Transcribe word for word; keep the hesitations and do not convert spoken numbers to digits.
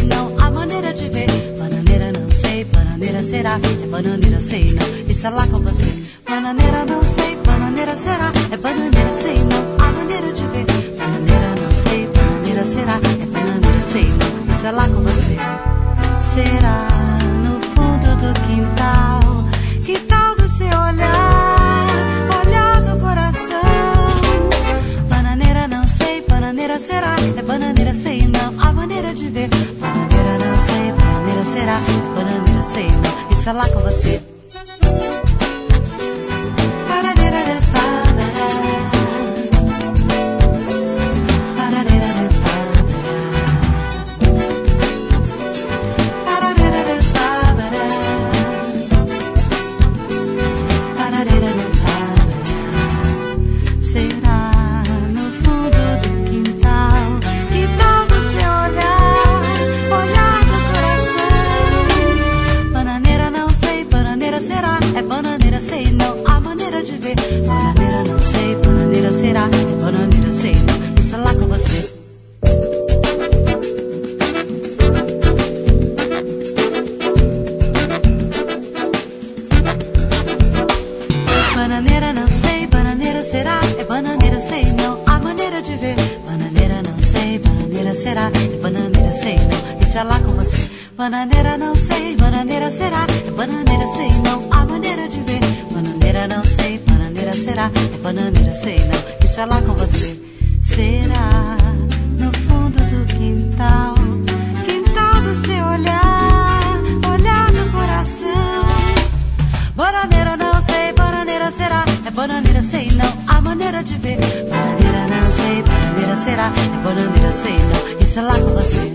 sei não, a maneira de ver. Bananeira não sei, bananeira será, é bananeira sei não, isso é lá com você. Bananeira não sei, bananeira será, é bananeira sei não, a maneira de ver. Bananeira não sei, bananeira será, é bananeira sei não, isso é lá com você. Será no fundo do quintal, que tal você olhar, olhar do coração. Bananeira não sei, bananeira será, é bananeira sei não, a maneira de ver. Bananeira não sei, bananeira será, é bananeira sei não, isso é lá com você. Bananeira não sei, bananeira será, é bananeira sei não, a maneira de ver. Bananeira não sei, bananeira será, é bananeira sei não, isso é lá com você. Bananeira não sei, bananeira será, é bananeira sei não, a maneira de ver. Bananeira não sei, bananeira será, é bananeira sei não, isso é lá com você. Será no fundo do quintal, quintal do seu olhar, olhar no coração. Bananeira não sei, bananeira será, é bananeira sei não, a maneira de ver. Bananeira não sei, bananeira será, é bananeira sei não, isso é lá com você.